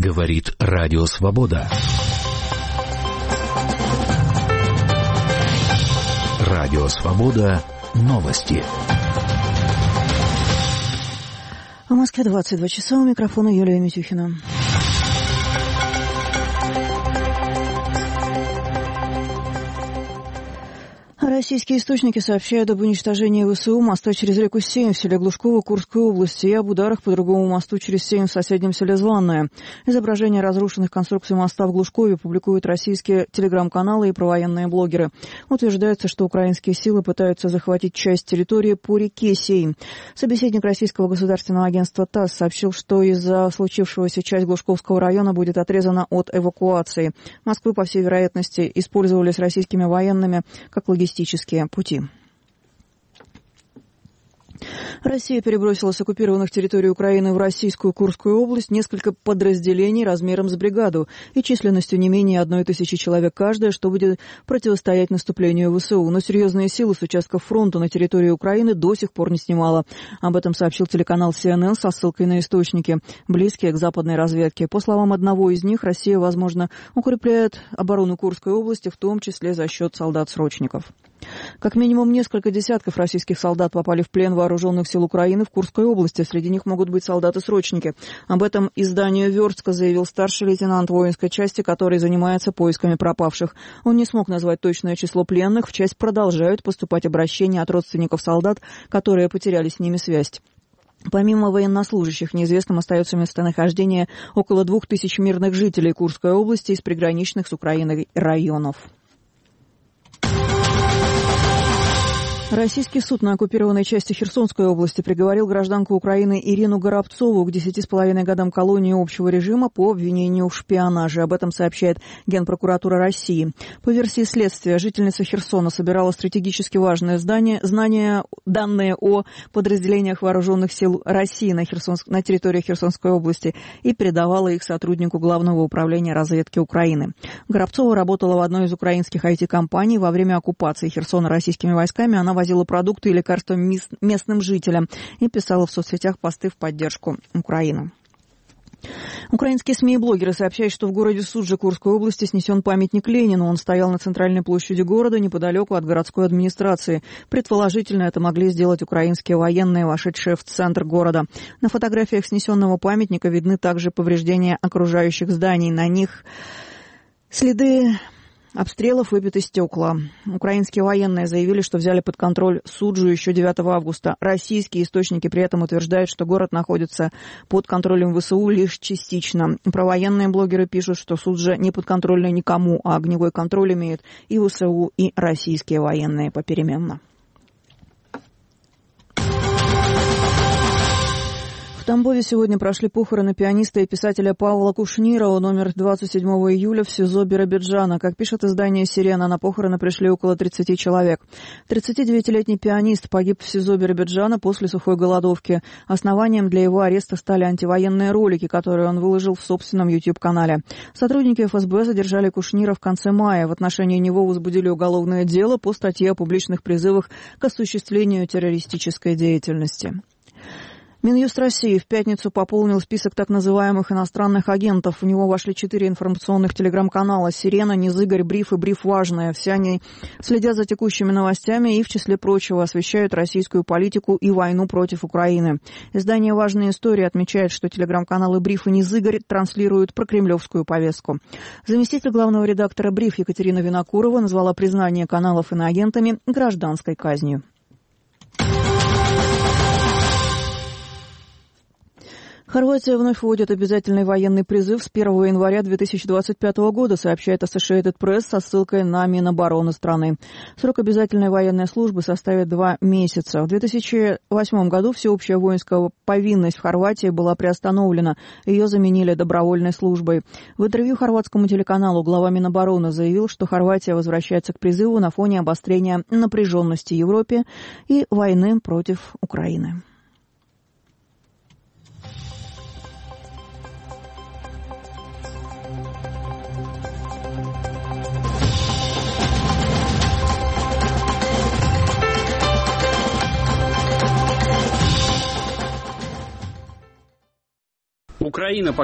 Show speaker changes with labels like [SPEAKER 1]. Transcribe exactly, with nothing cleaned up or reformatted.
[SPEAKER 1] Говорит Радио Свобода. Радио Свобода. Новости.
[SPEAKER 2] В Москве двадцать два часа. У микрофона Юлия Митюхина. Российские источники сообщают об уничтожении ВСУ моста через реку Сейм в селе Глушково Курской области и об ударах по другому мосту через Сейм в соседнем селе Званное. Изображения разрушенных конструкций моста в Глушкове публикуют российские телеграм-каналы и провоенные блогеры. Утверждается, что украинские силы пытаются захватить часть территории по реке Сейм. Собеседник российского государственного агентства ТАСС сообщил, что из-за случившегося часть Глушковского района будет отрезана от эвакуации. Москву, по всей вероятности, использовались российскими военными как логистические пути. Россия перебросила с оккупированных территорий Украины в российскую Курскую область несколько подразделений размером с бригаду и численностью не менее одной тысячи человек каждая, что будет противостоять наступлению ВСУ. Но серьезные силы с участков фронта на территории Украины до сих пор не снимала. Об этом сообщил телеканал Си Эн Эн со ссылкой на источники, близкие к западной разведке. По словам одного из них, Россия, возможно, укрепляет оборону Курской области, в том числе за счет солдат-срочников. Как минимум несколько десятков российских солдат попали в плен вооруженных сил Украины в Курской области. Среди них могут быть солдаты-срочники. Об этом изданию «Верстка» заявил старший лейтенант воинской части, который занимается поисками пропавших. Он не смог назвать точное число пленных. В часть продолжают поступать обращения от родственников солдат, которые потеряли с ними связь. Помимо военнослужащих, неизвестным остается местонахождение около двух тысяч мирных жителей Курской области из приграничных с Украиной районов. Российский суд на оккупированной части Херсонской области приговорил гражданку Украины Ирину Горобцову к десяти с половиной годам колонии общего режима по обвинению в шпионаже. Об этом сообщает Генпрокуратура России. По версии следствия, жительница Херсона собирала стратегически важные здания, знания, данные о подразделениях вооруженных сил России на, Херсонск, на территории Херсонской области и передавала их сотруднику Главного управления разведки Украины. Горобцова работала в одной из украинских ай ти-компаний. Во время оккупации Херсона российскими войсками она возила продукты и лекарства местным жителям и писала в соцсетях посты в поддержку Украины. Украинские СМИ и блогеры сообщают, что в городе Суджа Курской области снесен памятник Ленину. Он стоял на центральной площади города, неподалеку от городской администрации. Предположительно, это могли сделать украинские военные, вошедшие в центр города. На фотографиях снесенного памятника видны также повреждения окружающих зданий. На них следы обстрелов, выбиты стекла. Украинские военные заявили, что взяли под контроль Суджу еще девятого августа. Российские источники при этом утверждают, что город находится под контролем ВСУ лишь частично. Провоенные блогеры пишут, что Суджа не подконтрольна никому, а огневой контроль имеют и ВСУ, и российские военные попеременно. В Тамбове сегодня прошли похороны пианиста и писателя Павла Кушнирова. Он умер двадцать седьмого июля в СИЗО Биробиджана. Как пишет издание «Сирена», на похороны пришли около тридцати человек. тридцатидевятилетний пианист погиб в СИЗО Биробиджана после сухой голодовки. Основанием для его ареста стали антивоенные ролики, которые он выложил в собственном YouTube-канале. Сотрудники эф эс бэ задержали Кушнира в конце мая. В отношении него возбудили уголовное дело по статье о публичных призывах к осуществлению террористической деятельности. Минюст России в пятницу пополнил список так называемых иностранных агентов. В него вошли четыре информационных телеграм-канала «Сирена», «Низыгорь», «Бриф» и «Бриф Важное». Все они следят за текущими новостями и, в числе прочего, освещают российскую политику и войну против Украины. Издание «Важные истории» отмечает, что телеграм-каналы «Бриф» и «Низыгорь» транслируют прокремлевскую повестку. Заместитель главного редактора «Бриф» Екатерина Винокурова назвала признание каналов иноагентами гражданской казнью. Хорватия вновь вводит обязательный военный призыв с первого января две тысячи двадцать пятого года, сообщает Associated Press со ссылкой на Минобороны страны. Срок обязательной военной службы составит два месяца. В две тысячи восьмом году всеобщая воинская повинность в Хорватии была приостановлена. Ее заменили добровольной службой. В интервью хорватскому телеканалу глава Минобороны заявил, что Хорватия возвращается к призыву на фоне обострения напряженности в Европе и войны против Украины.
[SPEAKER 3] Украина